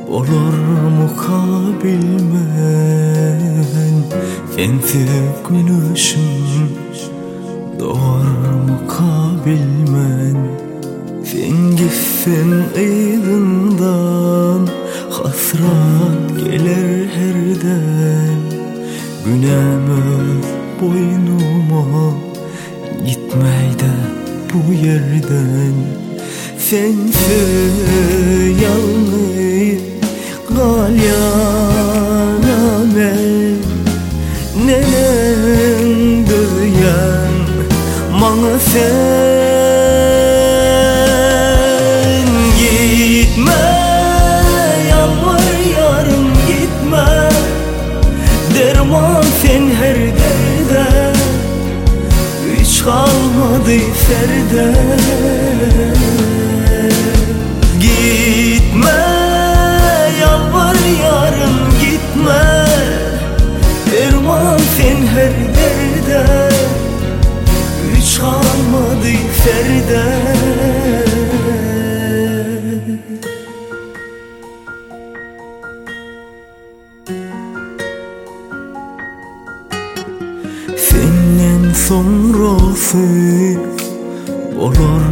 Olur mukabilmen sensiz güneşim, doğar mukabilmen sen gitsen eydindan, hasrat gelir herden. Günahımız boynuma gitmeydi bu yerden. Sensiz yalnız galyanamel nenen duyan bana sen. Gitme yalvar yarım gitme, derman sen her derde, hiç kalmadı serde. Gitme yalvar yarım gitme, derman sen her derde, hiç kalmadı serde. Senden sonrası olur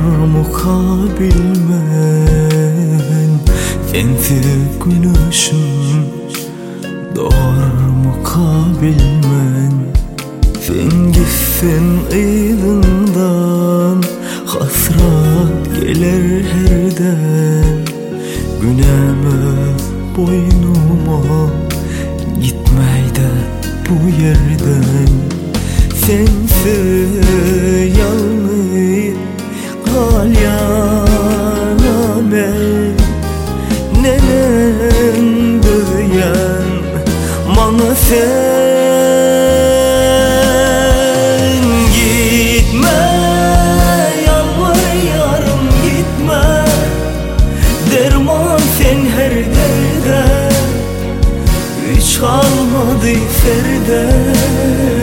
mukabilmen sensiz güneşim, doğar mukabilmen sen gitsen eydindan, hasrat gelir herden. Günahımız boynuma gitmeydi bu yerden. Sensiz yalnız galyanamel nenen duyan bana sen. Gitme yalvar yarım gitme, derman sen her derde, hiç kalmadı serde.